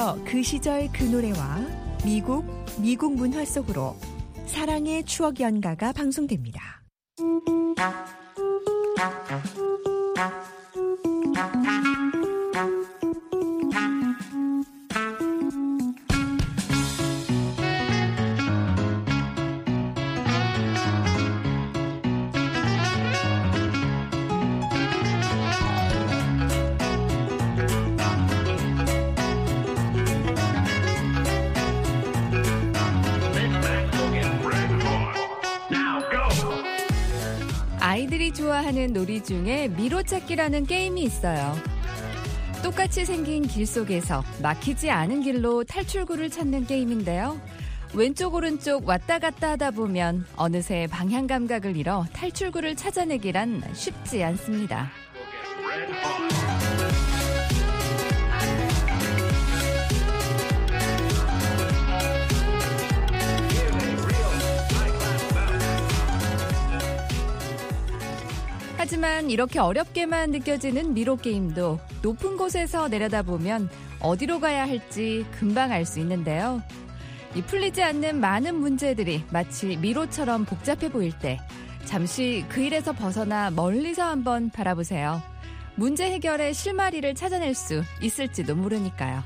그저 그 시절 그 노래와 미국 문화 속으로 사랑의 추억 연가가 방송됩니다. 아이들이 좋아하는 놀이 중에 미로찾기라는 게임이 있어요. 똑같이 생긴 길 속에서 막히지 않은 길로 탈출구를 찾는 게임인데요. 왼쪽 오른쪽 왔다 갔다 하다 보면 어느새 방향 감각을 잃어 탈출구를 찾아내기란 쉽지 않습니다. 하지만 이렇게 어렵게만 느껴지는 미로 게임도 높은 곳에서 내려다보면 어디로 가야 할지 금방 알 수 있는데요. 이 풀리지 않는 많은 문제들이 마치 미로처럼 복잡해 보일 때 잠시 그 일에서 벗어나 멀리서 한번 바라보세요. 문제 해결의 실마리를 찾아낼 수 있을지도 모르니까요.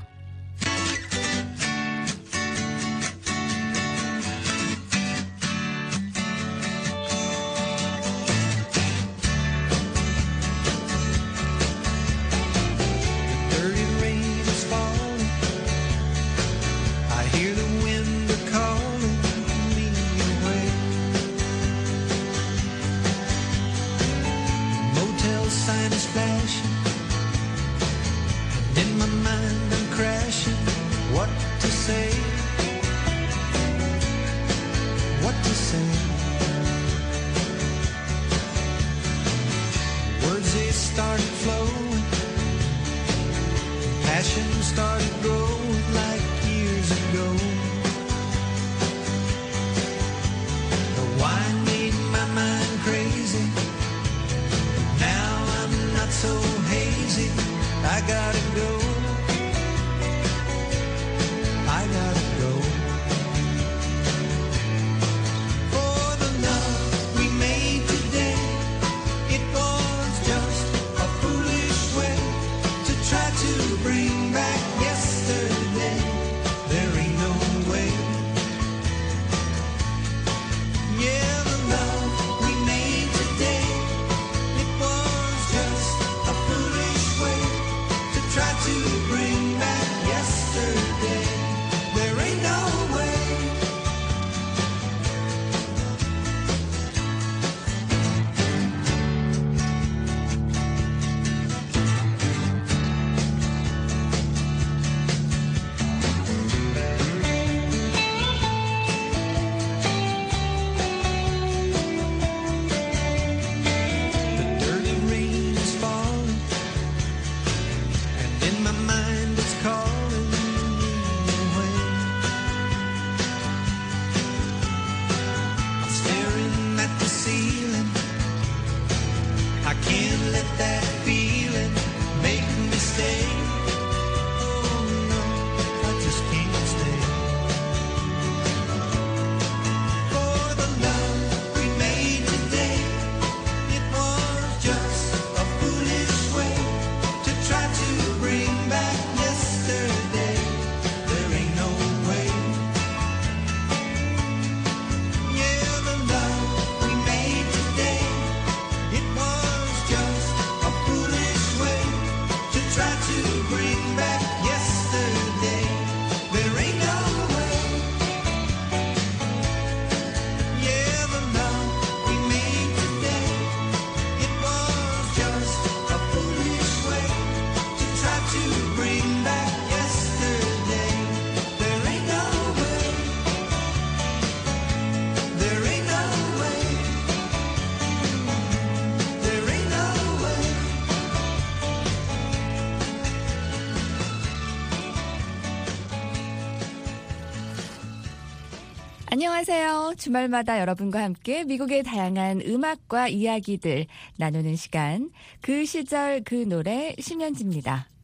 안녕하세요. 주말마다 여러분과 함께 미국의 다양한 음악과 이야기들 나누는 시간, 그 시절 그 노래 심연지입니다.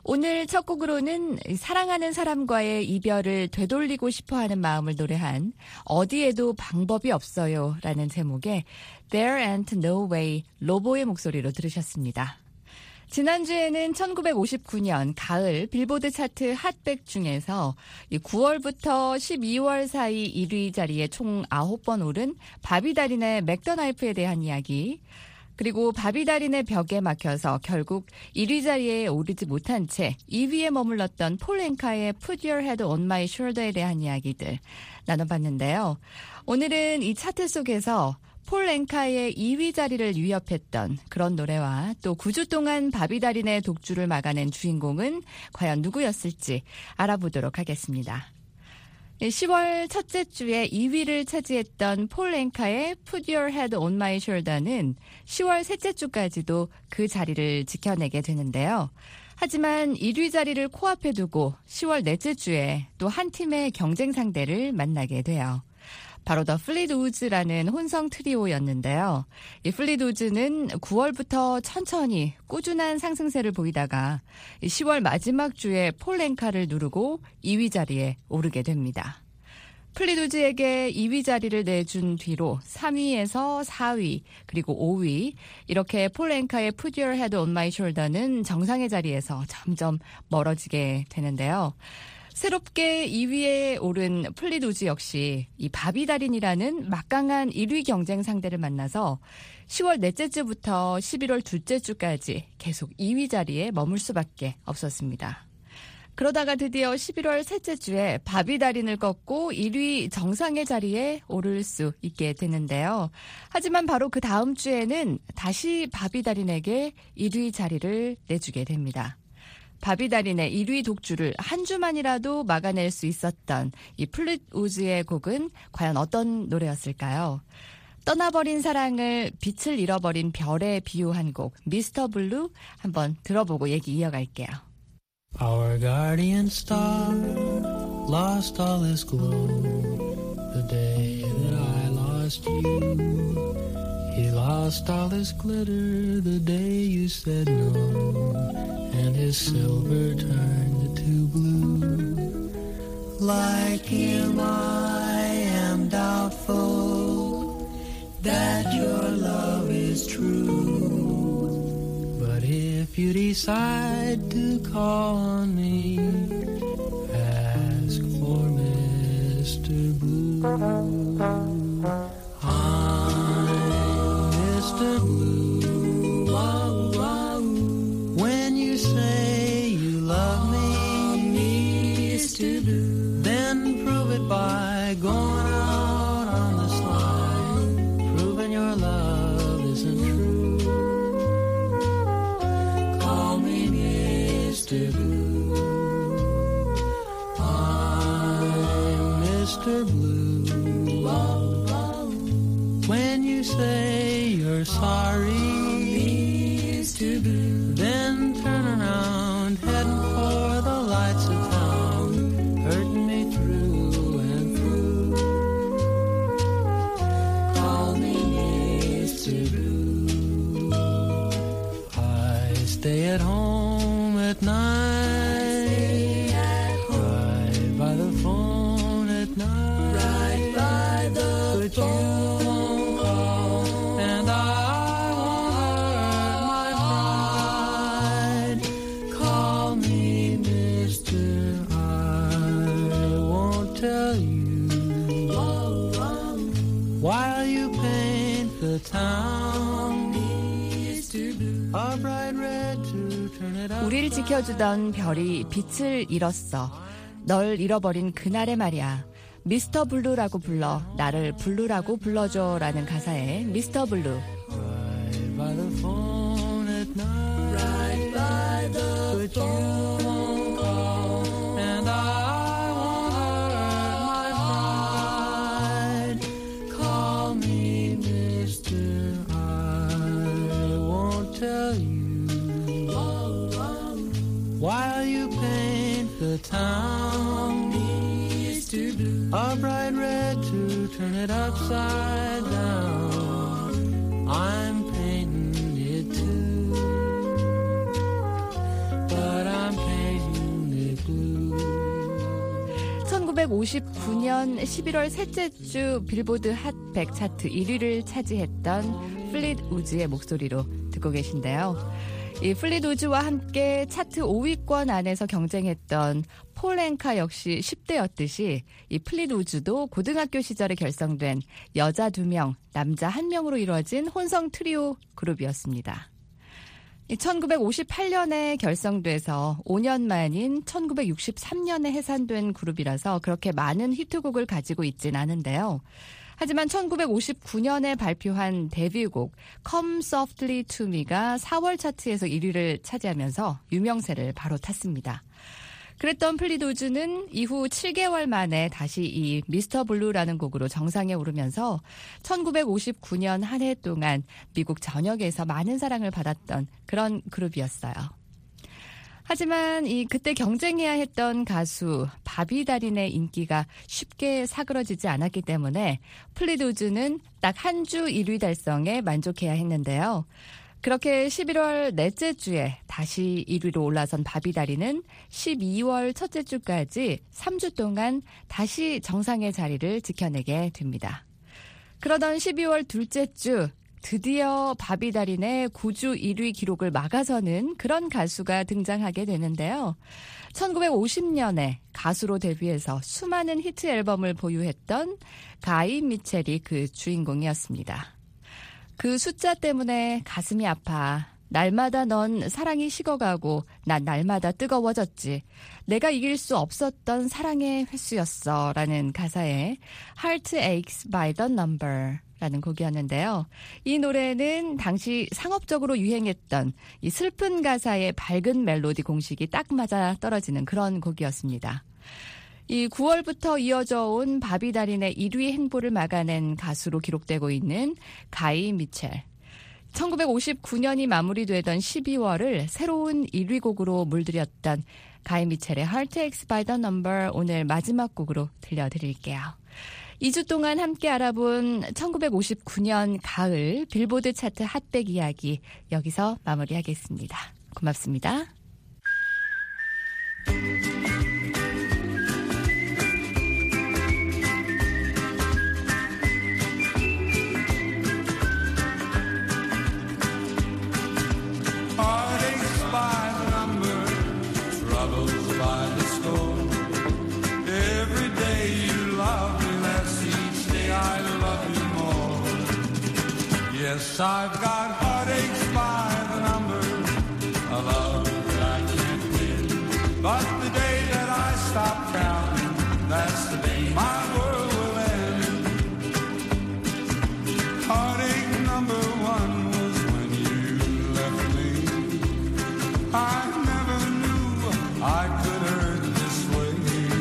오늘 첫 곡으로는 사랑하는 사람과의 이별을 되돌리고 싶어하는 마음을 노래한 어디에도 방법이 없어요 라는 제목의 There Ain't No Way 로보의 목소리로 들으셨습니다. 지난주에는 1959년 가을 빌보드 차트 핫백 중에서 9월부터 12월 사이 1위 자리에 총 9번 오른 바비 다린의 맥더나이프에 대한 이야기, 그리고 바비 다린의 벽에 막혀서 결국 1위 자리에 오르지 못한 채 2위에 머물렀던 폴 앵카의 Put Your Head on My Shoulder에 대한 이야기들 나눠봤는데요. 오늘은 이 차트 속에서 폴 앵카의 2위 자리를 위협했던 그런 노래와 또 9주 동안 바비 다린의 독주를 막아낸 주인공은 과연 누구였을지 알아보도록 하겠습니다. 10월 첫째 주에 2위를 차지했던 폴 앵카의 Put Your Head on My Shoulder는 10월 셋째 주까지도 그 자리를 지켜내게 되는데요. 하지만 1위 자리를 코앞에 두고 10월 넷째 주에 또 한 팀의 경쟁 상대를 만나게 돼요. 바로 더 플리드 우즈라는 혼성 트리오였는데요. 이 플리드 우즈는 9월부터 천천히 꾸준한 상승세를 보이다가 10월 마지막 주에 폴 앵카를 누르고 2위 자리에 오르게 됩니다. 플리드 우즈에게 2위 자리를 내준 뒤로 3위에서 4위 그리고 5위 이렇게 폴 앵카의 Put Your Head on My Shoulder는 정상의 자리에서 점점 멀어지게 되는데요. 새롭게 2위에 오른 플리드 우즈 역시 이 바비 다린이라는 막강한 1위 경쟁 상대를 만나서 10월 넷째 주부터 11월 둘째 주까지 계속 2위 자리에 머물 수밖에 없었습니다. 그러다가 드디어 11월 셋째 주에 바비 다린을 꺾고 1위 정상의 자리에 오를 수 있게 되는데요. 하지만 바로 그 다음 주에는 다시 바비 다린에게 1위 자리를 내주게 됩니다. 바비 다린의 1위 독주를 한 주만이라도 막아낼 수 있었던 이 플리드 우즈의 곡은 과연 어떤 노래였을까요? 떠나버린 사랑을 빛을 잃어버린 별에 비유한 곡 미스터 블루 한번 들어보고 얘기 이어갈게요. Our guardian star lost all his glow the day that I lost you. He lost all his glitter the day you said no, and his silver turned to blue. Like him I am doubtful that your love is true. But if you decide to call on me, ask for Mr. Blue. Mr. Blue, wow, wow. When you say you love me, Mr. Blue, then prove it by going out on the slide, proving your love isn't true. Call me Mr. Blue. I'm Mr. Blue, wow, wow. When you say you're sorry, Mr. Blue, then turn around, heading for the lights of town, hurting me through and through. Call me Mr. Blue. I stay at home at night, right by the phone at night, right by the phone. 우릴 지켜주던 별이 빛을 잃었어. 널 잃어버린 그날의 말이야. 미스터 블루라고 불러 나를 블루라고 불러줘 라는 가사의 미스터 블루. Right by the phone at night, right by the phone call, and I won't hurt my pride. Call me Mr. I won't tell you while you paint the town Mr. Blue, a bright red to turn it upside down. I'm painting it too, but I'm painting 1959년 11월 셋째 주 빌보드 핫 100 차트 1위를 차지했던 플릿 우즈의 목소리로 듣고 계신데요. 이 플릿 우즈와 함께 차트 5위권 안에서 경쟁했던 폴 앵카 역시 10대였듯이 이 플릿 우즈도 고등학교 시절에 결성된 여자 2명, 남자 1명으로 이루어진 혼성 트리오 그룹이었습니다. 1958년에 결성돼서 5년 만인 1963년에 해산된 그룹이라서 그렇게 많은 히트곡을 가지고 있진 않은데요. 하지만 1959년에 발표한 데뷔곡 Come Softly to Me가 4월 차트에서 1위를 차지하면서 유명세를 바로 탔습니다. 그랬던 플릿 우즈는 이후 7개월 만에 다시 이 미스터 블루라는 곡으로 정상에 오르면서 1959년 한 해 동안 미국 전역에서 많은 사랑을 받았던 그런 그룹이었어요. 하지만 그때 경쟁해야 했던 가수 바비 다린의 인기가 쉽게 사그러지지 않았기 때문에 플릿 우즈는 딱 한 주 1위 달성에 만족해야 했는데요. 그렇게 11월 넷째 주에 다시 1위로 올라선 바비 다린은 12월 첫째 주까지 3주 동안 다시 정상의 자리를 지켜내게 됩니다. 그러던 12월 둘째 주 드디어 바비 다린의 9주 1위 기록을 막아서는 그런 가수가 등장하게 되는데요. 1950년에 가수로 데뷔해서 수많은 히트 앨범을 보유했던 가이 미첼이 그 주인공이었습니다. 그 숫자 때문에 가슴이 아파. 날마다 넌 사랑이 식어가고 난 날마다 뜨거워졌지. 내가 이길 수 없었던 사랑의 횟수였어. 라는 가사에 Heart Aches by the Number 라는 곡이었는데요. 이 노래는 당시 상업적으로 유행했던 이 슬픈 가사의 밝은 멜로디 공식이 딱 맞아 떨어지는 그런 곡이었습니다. 이 9월부터 이어져 온 바비 다린의 1위 행보를 막아낸 가수로 기록되고 있는 가이 미첼. 1959년이 마무리되던 12월을 새로운 1위 곡으로 물들였던 가이 미첼의 Heart Aches by the Number 오늘 마지막 곡으로 들려드릴게요. 2주 동안 함께 알아본 1959년 가을 빌보드 차트 핫백 이야기 여기서 마무리하겠습니다. 고맙습니다. Yes, I've got heartaches by the number, a love that I can't win. But the day that I stop counting, that's the day my world will end. Heartache number 1 was when you left me. I never knew I could hurt this way.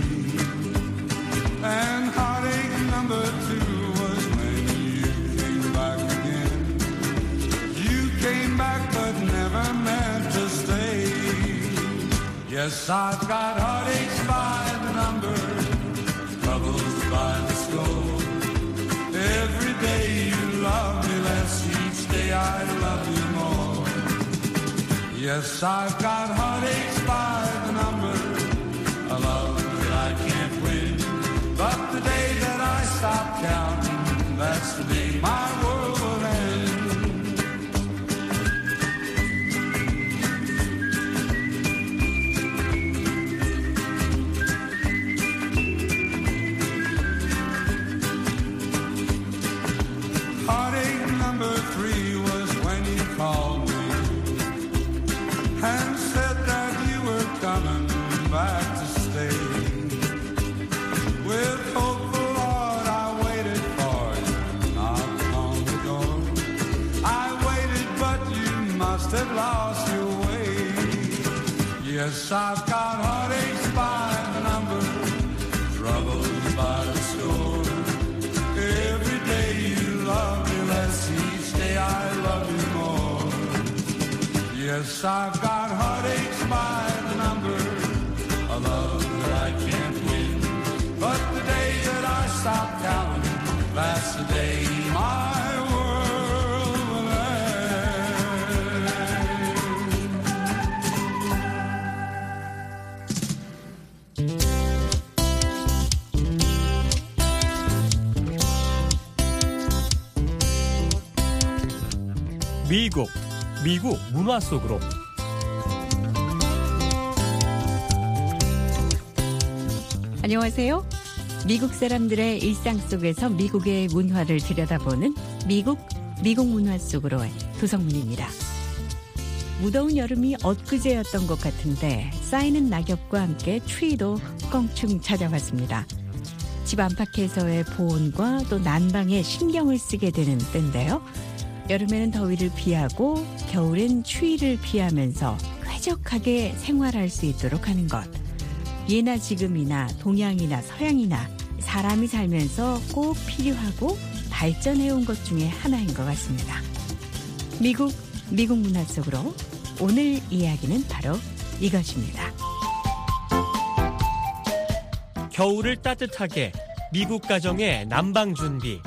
And heartache number 2 was when you came back again. Came back but never meant to stay. Yes, I've got heartaches by the number, troubles by the score. Every day you love me less, each day I love you more. Yes, I've got heartaches by the number, a love that I can't win. But the day that I stop counting, that's the day my world will end. Heartache number 3 was when you called me and said that you were coming back to stay. With hopeful heart I waited for you, knocked on the door. I waited but you must have lost your way. Yes, I've got heartaches by the number, troubles by the score. Every day you love me less, each day I love you more. Yes, I've got heartaches by the number, a love that I can't win. But the day that I stop counting, that's the day my world will end. 미국 문화 속으로. 안녕하세요. 미국 사람들의 일상 속에서 미국의 문화를 들여다보는 미국 문화 속으로의 도성문입니다. 무더운 여름이 엊그제였던 것 같은데 쌓이는 낙엽과 함께 추위도 껑충 찾아왔습니다. 집 안팎에서의 보온과 또 난방에 신경을 쓰게 되는 때인데요. 여름에는 더위를 피하고 겨울엔 추위를 피하면서 쾌적하게 생활할 수 있도록 하는 것. 예나 지금이나 동양이나 서양이나 사람이 살면서 꼭 필요하고 발전해온 것 중에 하나인 것 같습니다. 미국 문화 속으로 오늘 이야기는 바로 이것입니다. 겨울을 따뜻하게 미국 가정의 난방 준비.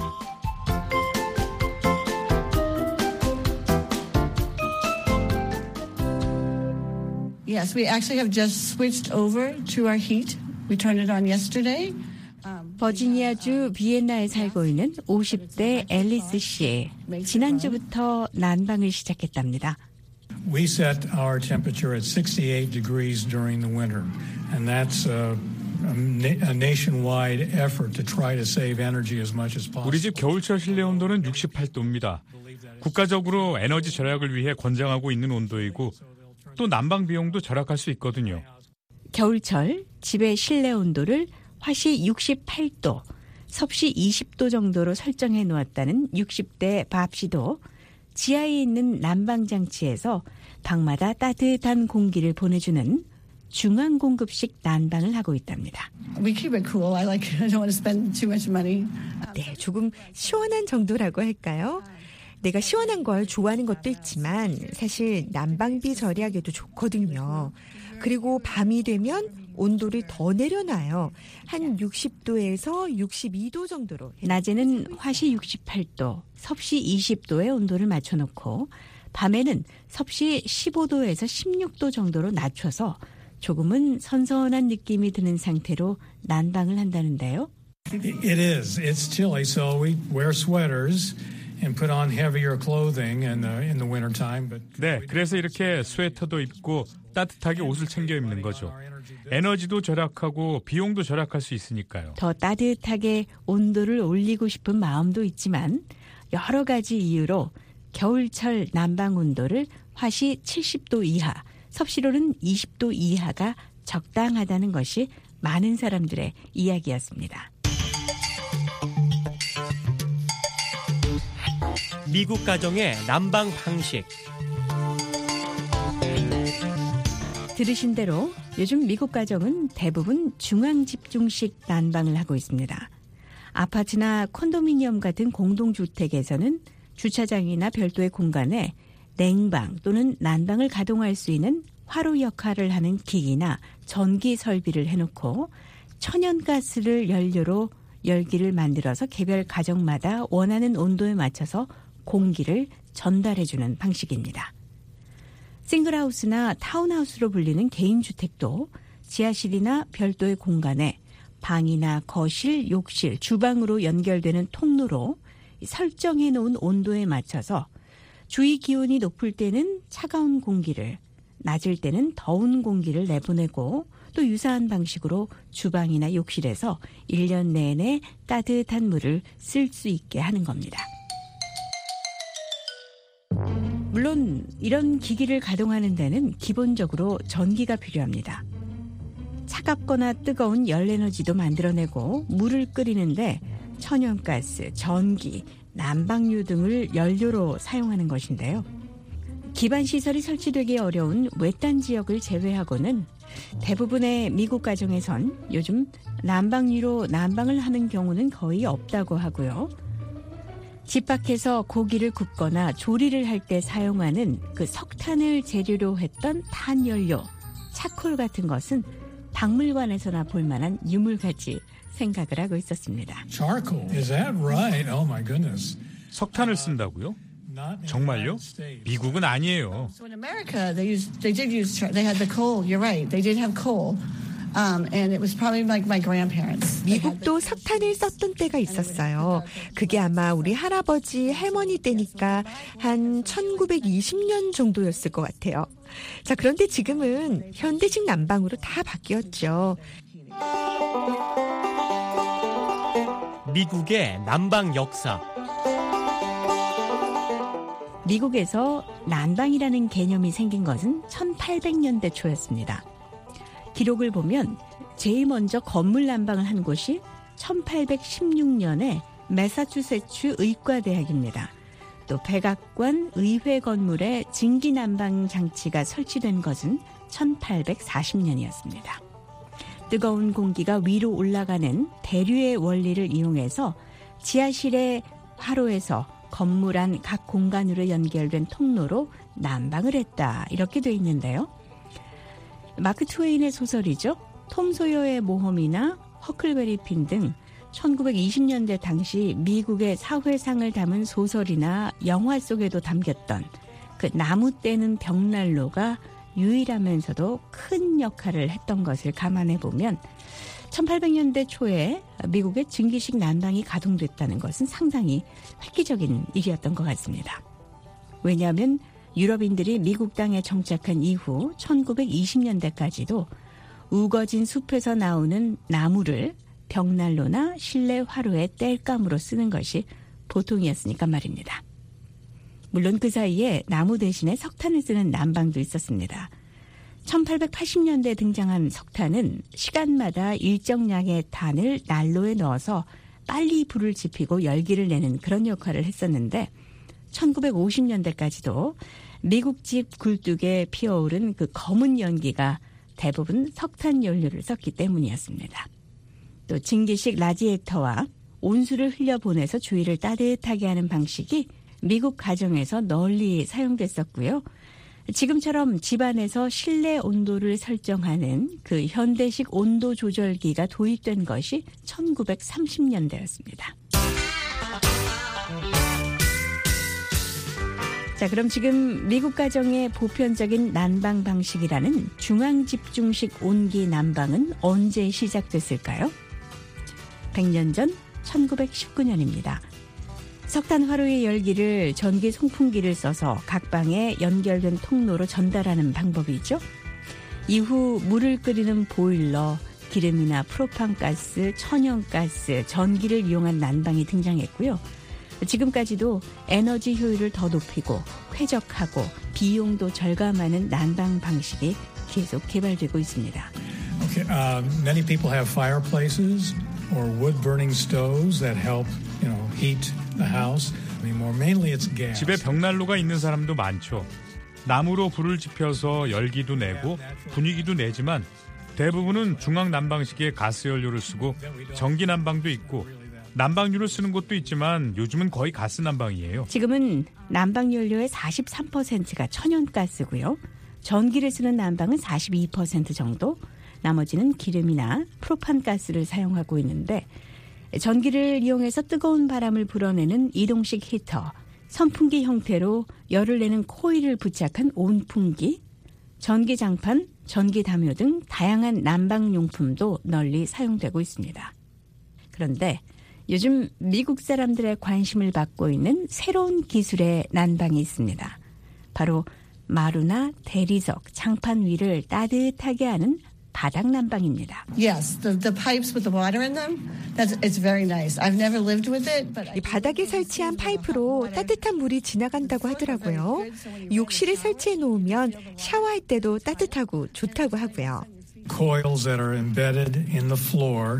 Yes, we actually have just switched over to our heat. We turned it on yesterday. 버지니아주 비엔나에 살고 있는 50대 앨리스 씨. 지난주부터 난방을 시작했답니다. We set our temperature at 68 degrees during the winter, and that's a nationwide effort to try to save energy as much as possible. 우리 집 겨울철 실내 온도는 68도입니다. 국가적으로 에너지 절약을 위해 권장하고 있는 온도이고 또 난방 비용도 절약할 수 있거든요. 겨울철 집의 실내 온도를 화씨 68도, 섭씨 20도 정도로 설정해 놓았다는 60대 밥 씨도 지하에 있는 난방장치에서 방마다 따뜻한 공기를 보내주는 중앙공급식 난방을 하고 있답니다. We keep it cool. I don't want to spend too much money. 네, 조금 시원한 정도라고 할까요? 내가 시원한 걸 좋아하는 것도 있지만 사실 난방비 절약에도 좋거든요. 그리고 밤이 되면 온도를 더 내려놔요. 한 60도에서 62도 정도로. 낮에는 화씨 68도, 섭씨 20도의 온도를 맞춰놓고 밤에는 섭씨 15도에서 16도 정도로 낮춰서 조금은 선선한 느낌이 드는 상태로 난방을 한다는데요. It is. It's chilly, so we wear sweaters and put on heavier clothing in the winter time. 네, 그래서 이렇게 스웨터도 입고 따뜻하게 옷을 챙겨 입는 거죠. 에너지도 절약하고 비용도 절약할 수 있으니까요. 더 따뜻하게 온도를 올리고 싶은 마음도 있지만 여러 가지 이유로 겨울철 난방 온도를 화씨 70도 이하, 섭씨로는 20도 이하가 적당하다는 것이 많은 사람들의 이야기였습니다. 미국 가정의 난방 방식. 들으신 대로 요즘 미국 가정은 대부분 중앙집중식 난방을 하고 있습니다. 아파트나 콘도미니엄 같은 공동주택에서는 주차장이나 별도의 공간에 냉방 또는 난방을 가동할 수 있는 화로 역할을 하는 기기나 전기 설비를 해놓고 천연가스를 연료로 열기를 만들어서 개별 가정마다 원하는 온도에 맞춰서 공기를 전달해주는 방식입니다. 싱글하우스나 타운하우스로 불리는 개인주택도 지하실이나 별도의 공간에 방이나 거실, 욕실, 주방으로 연결되는 통로로 설정해 놓은 온도에 맞춰서 주위 기온이 높을 때는 차가운 공기를, 낮을 때는 더운 공기를 내보내고 또 유사한 방식으로 주방이나 욕실에서 1년 내내 따뜻한 물을 쓸 수 있게 하는 겁니다. 물론 이런 기기를 가동하는 데는 기본적으로 전기가 필요합니다. 차갑거나 뜨거운 열에너지도 만들어내고 물을 끓이는데 천연가스, 전기, 난방유 등을 연료로 사용하는 것인데요. 기반 시설이 설치되기 어려운 외딴 지역을 제외하고는 대부분의 미국 가정에선 요즘 난방유로 난방을 하는 경우는 거의 없다고 하고요. 집 밖에서 고기를 굽거나 조리를 할 때 사용하는 그 석탄을 재료로 했던 탄연료, 차콜 같은 것은 박물관에서나 볼 만한 유물같이 생각을 하고 있었습니다. Charcoal, is that right? Oh my goodness. 석탄을 쓴다고요? 정말요? 미국은 아니에요. So in America, they had the coal. You're right. They did have coal. And it was probably like my grandparents. 미국도 석탄을 썼던 때가 있었어요. 그게 아마 우리 할아버지, 할머니 때니까 한 1920년 정도였을 것 같아요. 자, 그런데 지금은 현대식 난방으로 다 바뀌었죠. 미국의 난방 역사. 미국에서 난방이라는 개념이 생긴 것은 1800년대 초였습니다. 기록을 보면 제일 먼저 건물 난방을 한 곳이 1816년에 매사추세츠 의과대학입니다. 또 백악관 의회 건물에 증기 난방 장치가 설치된 것은 1840년이었습니다. 뜨거운 공기가 위로 올라가는 대류의 원리를 이용해서 지하실의 화로에서 건물 안 각 공간으로 연결된 통로로 난방을 했다. 이렇게 돼 있는데요. 마크 트웨인의 소설이죠. 톰 소여의 모험이나 허클베리 핀 등 1920년대 당시 미국의 사회상을 담은 소설이나 영화 속에도 담겼던 그 나무 떼는 벽난로가 유일하면서도 큰 역할을 했던 것을 감안해 보면 1800년대 초에 미국의 증기식 난방이 가동됐다는 것은 상당히 획기적인 일이었던 것 같습니다. 왜냐하면 유럽인들이 미국 땅에 정착한 이후 1920년대까지도 우거진 숲에서 나오는 나무를 벽난로나 실내 화로의 땔감으로 쓰는 것이 보통이었으니까 말입니다. 물론 그 사이에 나무 대신에 석탄을 쓰는 난방도 있었습니다. 1880년대에 등장한 석탄은 시간마다 일정량의 탄을 난로에 넣어서 빨리 불을 지피고 열기를 내는 그런 역할을 했었는데 1950년대까지도 미국집 굴뚝에 피어오른 그 검은 연기가 대부분 석탄 연료를 썼기 때문이었습니다. 또 증기식 라디에이터와 온수를 흘려보내서 주위를 따뜻하게 하는 방식이 미국 가정에서 널리 사용됐었고요. 지금처럼 집안에서 실내 온도를 설정하는 그 현대식 온도 조절기가 도입된 것이 1930년대였습니다. 자, 그럼 지금 미국 가정의 보편적인 난방 방식이라는 중앙집중식 온기 난방은 언제 시작됐을까요? 100년 전 1919년입니다. 석탄 화로의 열기를 전기 송풍기를 써서 각 방에 연결된 통로로 전달하는 방법이죠. 이후 물을 끓이는 보일러, 기름이나 프로판가스, 천연가스, 전기를 이용한 난방이 등장했고요. 지금까지도 에너지 효율을 더 높이고 쾌적하고 비용도 절감하는 난방 방식이 계속 개발되고 있습니다. Okay, many people have fireplaces or wood-burning stoves that help, heat the house. Mainly it's gas. 집에 벽난로가 있는 사람도 많죠. 나무로 불을 지펴서 열기도 내고 분위기도 내지만 대부분은 중앙 난방식의 가스 연료를 쓰고 전기 난방도 있고 난방유를 쓰는 곳도 있지만 요즘은 거의 가스 난방이에요. 지금은 난방 연료의 43%가 천연가스고요. 전기를 쓰는 난방은 42% 정도, 나머지는 기름이나 프로판가스를 사용하고 있는데 전기를 이용해서 뜨거운 바람을 불어내는 이동식 히터, 선풍기 형태로 열을 내는 코일을 부착한 온풍기, 전기장판, 전기담요 등 다양한 난방용품도 널리 사용되고 있습니다. 그런데 요즘 미국 사람들의 관심을 받고 있는 새로운 기술의 난방이 있습니다. 바로 마루나 대리석, 장판 위를 따뜻하게 하는 바닥 난방입니다. Yes, the pipes with the water in them, it's very nice. I've never lived with it, but 이 바닥에 설치한 파이프로 따뜻한 물이 지나간다고 하더라고요. 욕실에 설치해 놓으면 샤워할 때도 따뜻하고 좋다고 하고요. Coils that are embedded in the floor.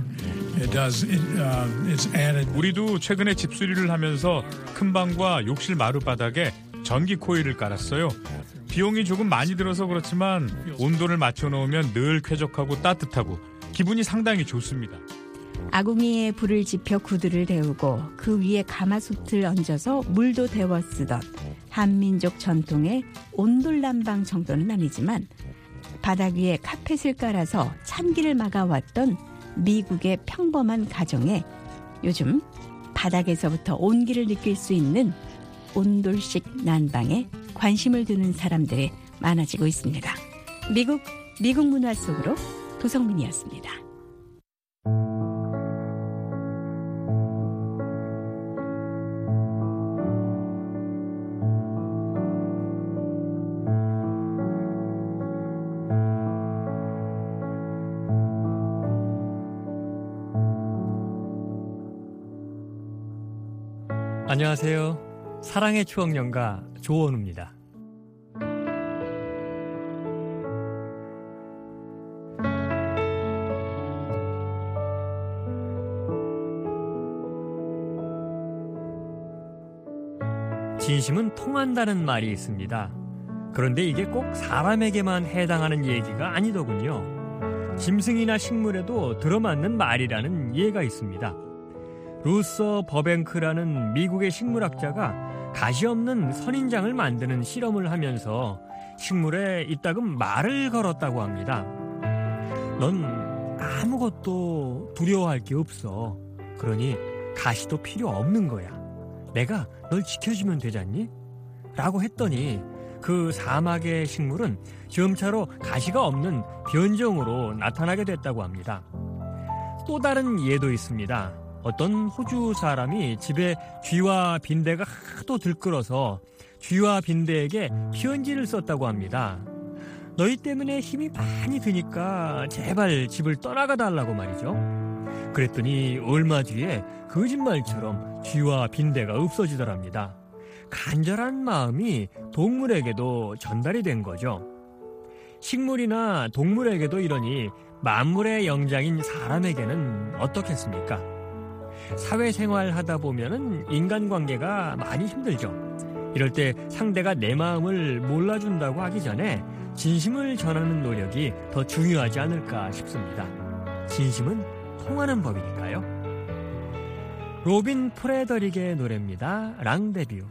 It's added. 우리도 최근에 집수리를 하면서 큰 방과 욕실 마룻바닥에 전기 코일을 깔았어요. 비용이 조금 많이 들어서 그렇지만 온도를 맞춰놓으면 늘 쾌적하고 따뜻하고 기분이 상당히 좋습니다. 아궁이에 불을 지펴 구두를 데우고 그 위에 가마솥을 얹어서 물도 데워 쓰던 한민족 전통의 온돌난방 정도는 아니지만 바닥 위에 카펫을 깔아서 찬기를 막아왔던 미국의 평범한 가정에 요즘 바닥에서부터 온기를 느낄 수 있는 온돌식 난방에 관심을 두는 사람들이 많아지고 있습니다. 미국 문화 속으로 도성민이었습니다. 안녕하세요. 사랑의 추억연가 조원우입니다. 진심은 통한다는 말이 있습니다. 그런데 이게 꼭 사람에게만 해당하는 얘기가 아니더군요. 짐승이나 식물에도 들어맞는 말이라는 예가 있습니다. 루서 버뱅크라는 미국의 식물학자가 가시 없는 선인장을 만드는 실험을 하면서 식물에 이따금 말을 걸었다고 합니다. 넌 아무것도 두려워할 게 없어. 그러니 가시도 필요 없는 거야. 내가 널 지켜주면 되잖니? 라고 했더니 그 사막의 식물은 점차로 가시가 없는 변종으로 나타나게 됐다고 합니다. 또 다른 예도 있습니다. 어떤 호주 사람이 집에 쥐와 빈대가 하도 들끓어서 쥐와 빈대에게 편지를 썼다고 합니다. 너희 때문에 힘이 많이 드니까 제발 집을 떠나가 달라고 말이죠. 그랬더니 얼마 뒤에 거짓말처럼 쥐와 빈대가 없어지더랍니다. 간절한 마음이 동물에게도 전달이 된 거죠. 식물이나 동물에게도 이러니 만물의 영장인 사람에게는 어떻겠습니까? 사회생활 하다 보면은 인간관계가 많이 힘들죠. 이럴 때 상대가 내 마음을 몰라준다고 하기 전에 진심을 전하는 노력이 더 중요하지 않을까 싶습니다. 진심은 통하는 법이니까요. 로빈 프레더릭의 노래입니다. 랑데뷰.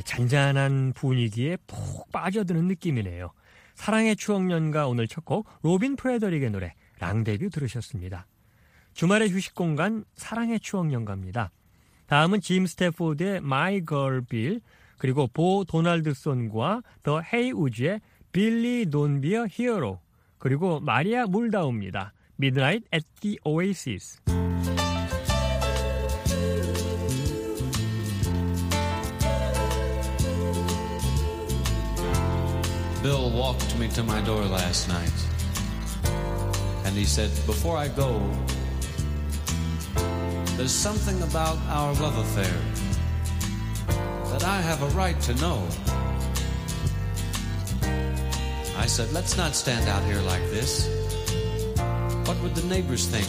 잔잔한 분위기에 푹 빠져드는 느낌이네요. 사랑의 추억연가 오늘 첫 곡 로빈 프레더릭의 노래 랑데뷰 들으셨습니다. 주말의 휴식 공간 사랑의 추억연가입니다. 다음은 짐 스태포드의 My Girl Bill 그리고 보 도널드손과 더 헤이우즈의 Billy Don't Be a Hero 그리고 마리아 물다우입니다. Midnight at the Oasis. Bill walked me to my door last night, and he said, before I go, there's something about our love affair that I have a right to know. I said, let's not stand out here like this. What would the neighbors think?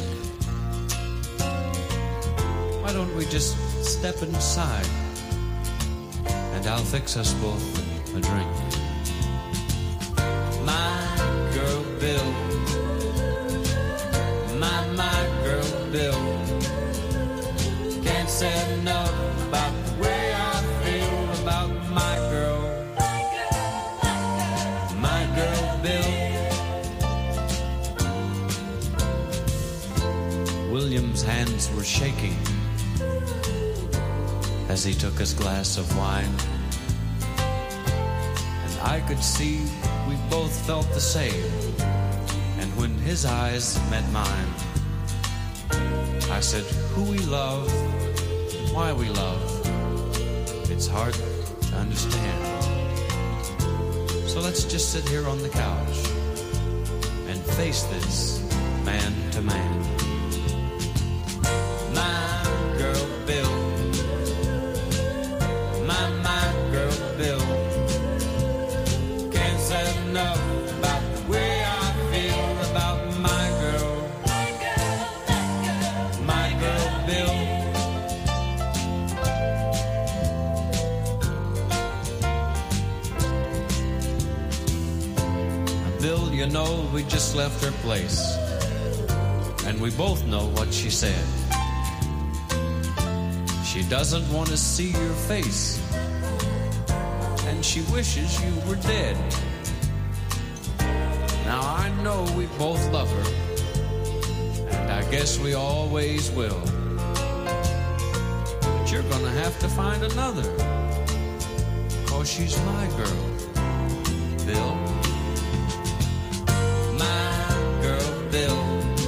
Why don't we just step inside, and I'll fix us both a drink. My girl Bill, my girl Bill, can't say enough about the way I feel about my girl, my girl Bill. William's hands were shaking as he took his glass of wine, and I could see we both felt the same. And when his eyes met mine, I said, who we love, why we love, it's hard to understand. So let's just sit here on the couch and face this man to man. My girl Bill, my girl Bill, can't say enough about the way I feel about my girl, my girl Bill. Bill, you know, we just left her place, and we both know what she said. She doesn't want to see your face, and she wishes you were dead. Now I know we both love her, and I guess we always will. But you're gonna have to find another, 'cause she's my girl, Bill. My girl, Bill.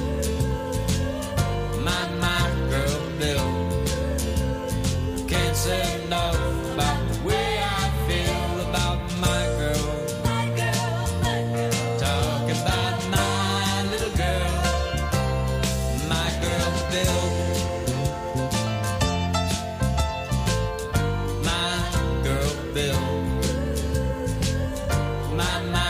My girl, Bill. Can't say enough about the way I feel about my girl. Talking about my little girl, my girl Bill. My girl Bill. My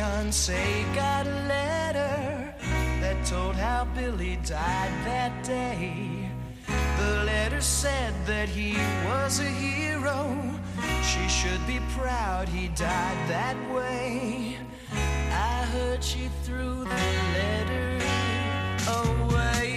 say got a letter that told how Billy died that day. The letter said that he was a hero. She should be proud he died that way. I heard she threw the letter away.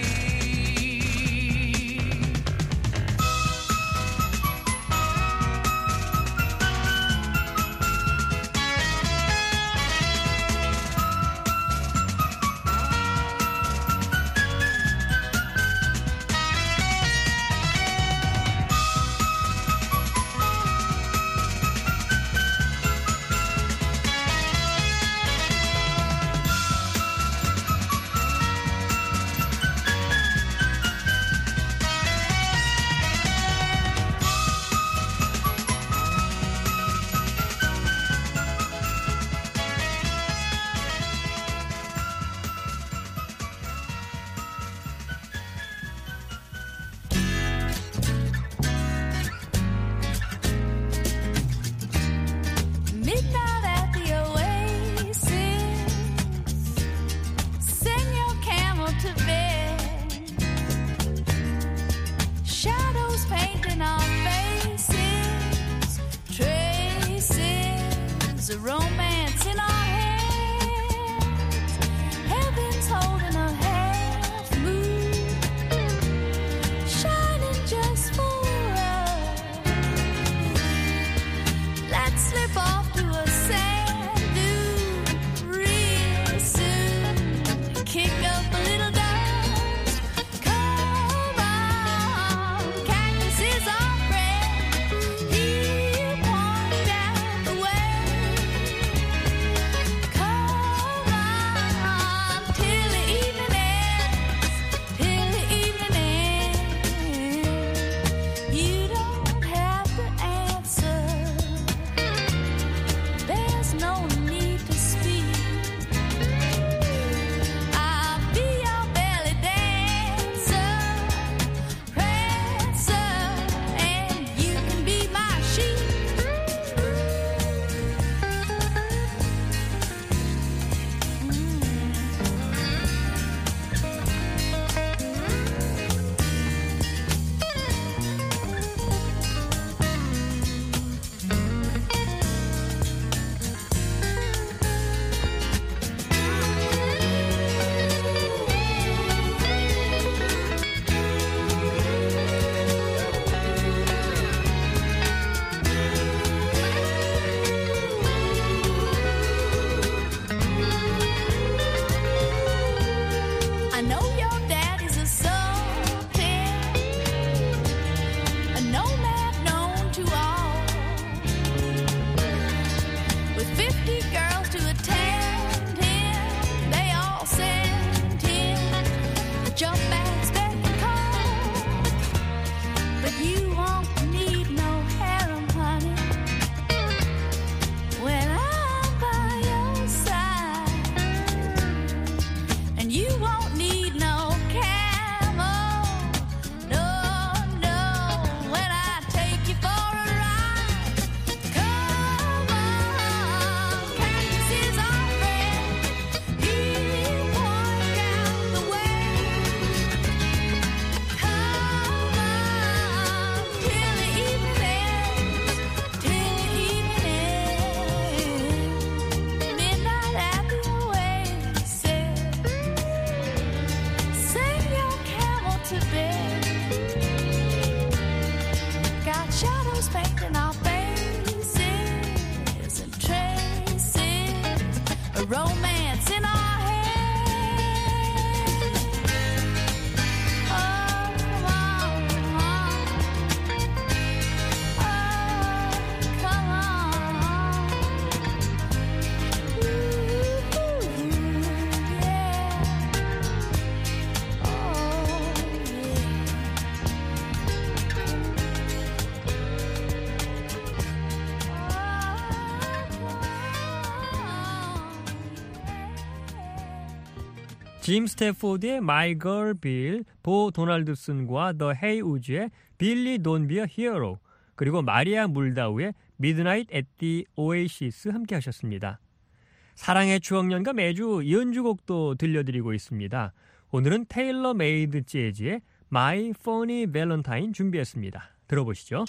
Romance in our hands, heaven's holding a half moon, shining just for us. Let's slip off to a sand dune real soon, kick up a little dust. Come on, cactus is our friend, he'll point out the way. Romance in our 짐 스태포드의 My Girl Bill, 보 도널드슨과 The Hey Woods의 Billy Don't Be a Hero, 그리고 마리아 물다우의 Midnight at the Oasis 함께 하셨습니다. 사랑의 추억연가 매주 연주곡도 들려드리고 있습니다. 오늘은 테일러 메이드 재즈의 My Funny Valentine 준비했습니다. 들어보시죠.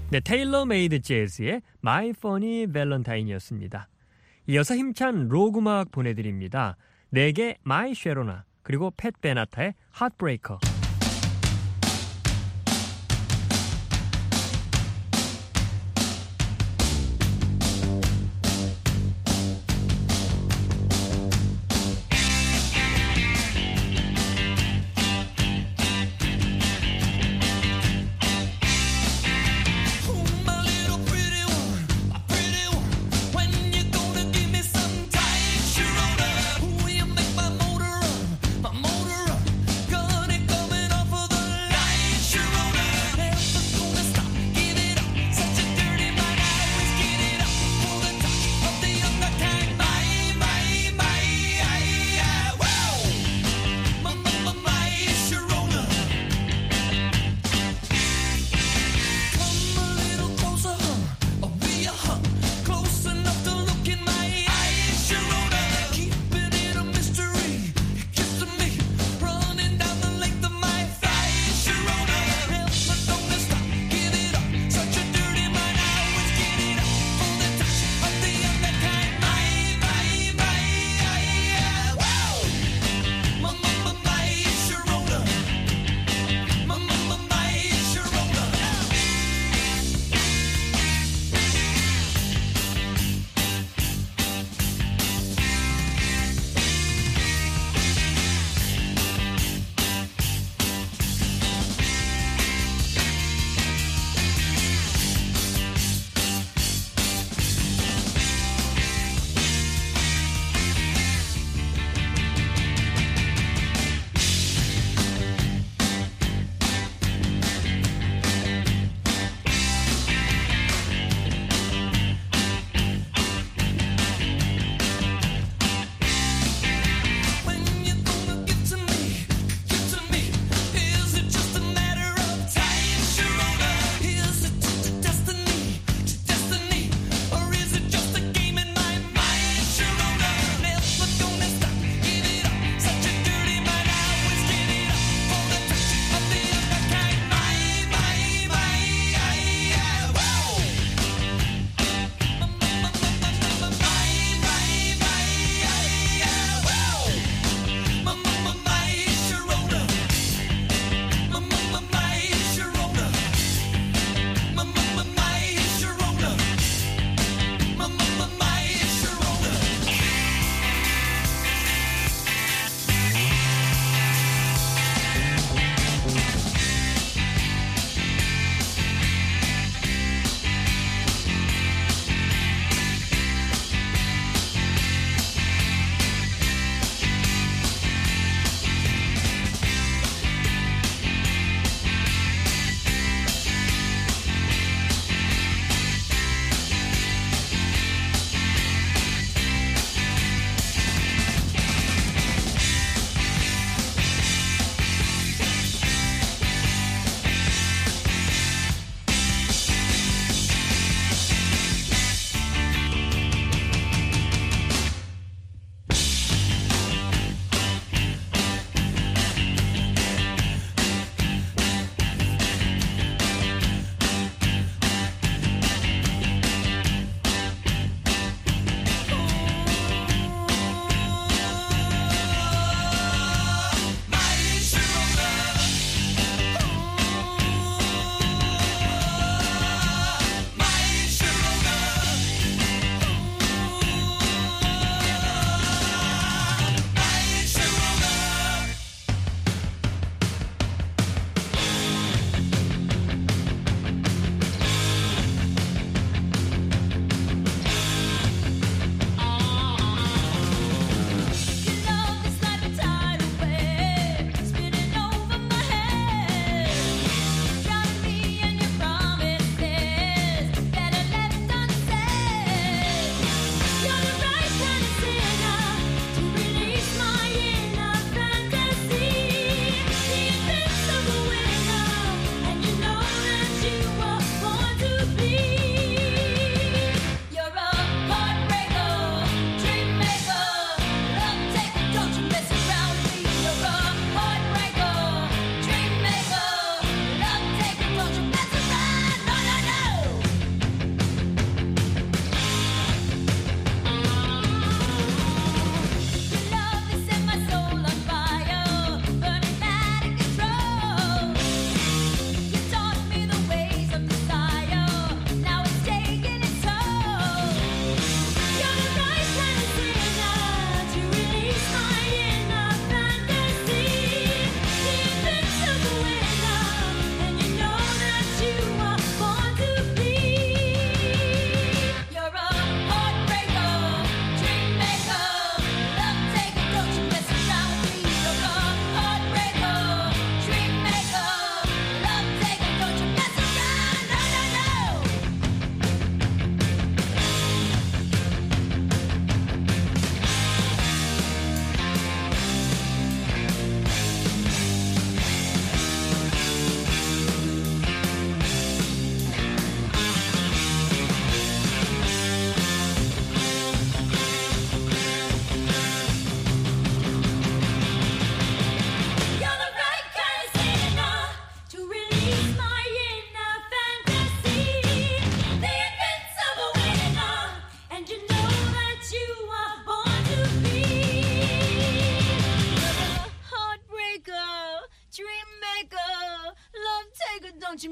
네, 테일러 메이드 재즈의 My Funny Valentine이었습니다. 이어서 힘찬 록 음악 보내드립니다. 내게 My Sharona 그리고 팻 베나타의 Heartbreaker. Gonna come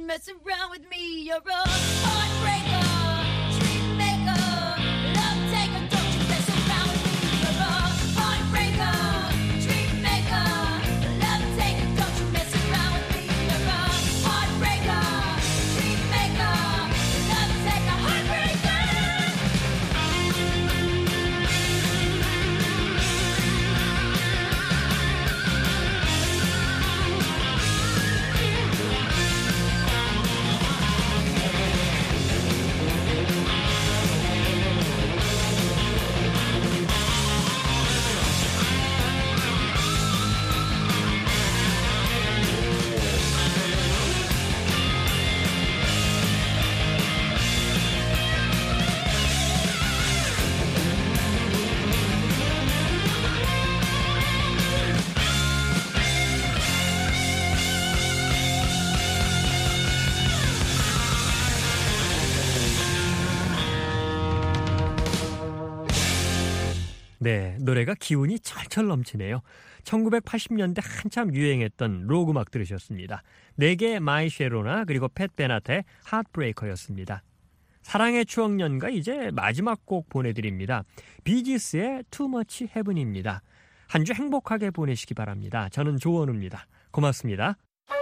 mess around with me. You're a heartbreaker, dream maker, love taker. Don't you mess around with me. You're a heartbreaker, dream maker, love taker. Don't you mess around with me. You're a heartbreaker, dream maker, love taker, heartbreaker. 네, 노래가 기운이 철철 넘치네요. 1980년대 한참 유행했던 록 음악 들으셨습니다. 네개 마이 쉐로나 그리고 팻 베나트의 하트브레이커였습니다. 사랑의 추억연가 이제 마지막 곡 보내드립니다. 비지스의 Too Much Heaven입니다. 한 주 행복하게 보내시기 바랍니다. 저는 조원우입니다. 고맙습니다.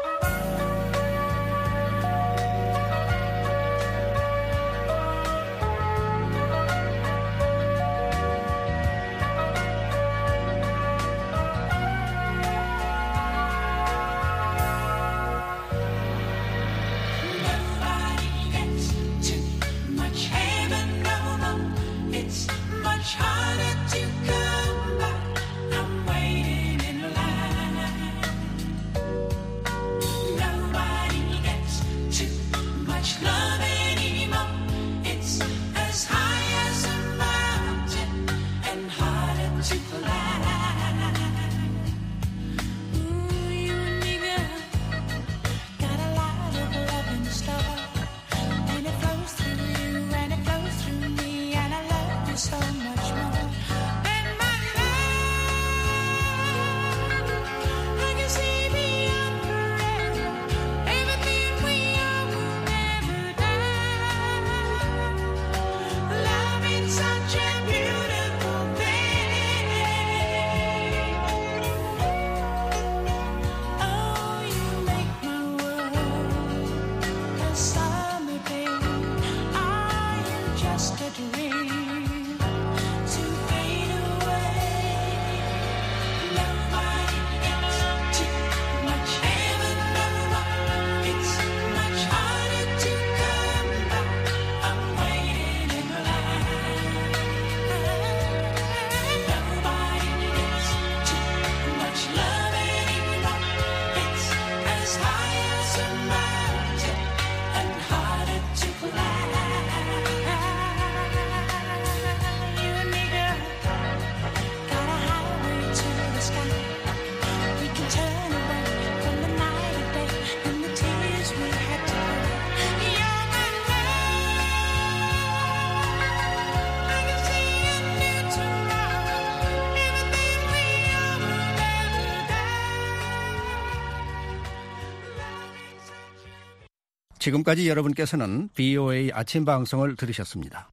지금까지 여러분께서는 VOA 아침 방송을 들으셨습니다.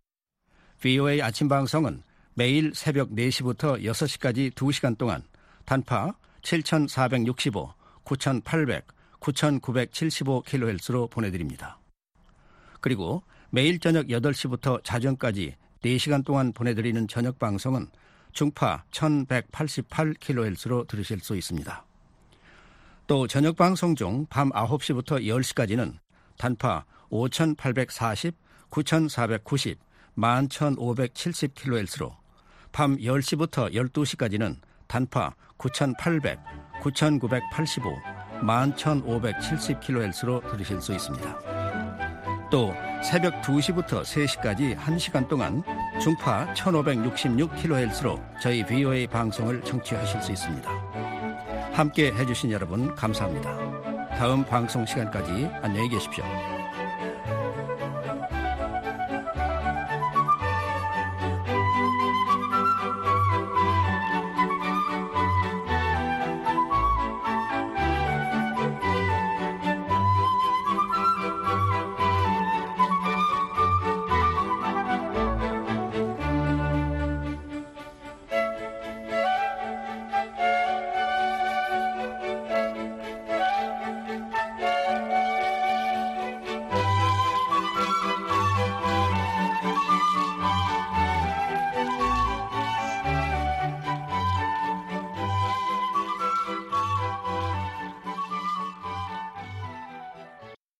VOA 아침 방송은 매일 새벽 4시부터 6시까지 2시간 동안 단파 7,465, 9,800, 9,975kHz로 보내드립니다. 그리고 매일 저녁 8시부터 자정까지 4시간 동안 보내드리는 저녁 방송은 중파 1,188kHz로 들으실 수 있습니다. 또 저녁 방송 중 밤 9시부터 10시까지는 단파 5,840, 9,490, 11,570kHz로 밤 10시부터 12시까지는 단파 9,800, 9,985, 11,570kHz로 들으실 수 있습니다. 또 새벽 2시부터 3시까지 1시간 동안 중파 1,566kHz로 저희 VOA 방송을 청취하실 수 있습니다. 함께 해주신 여러분 감사합니다. 다음 방송 시간까지 안녕히 계십시오.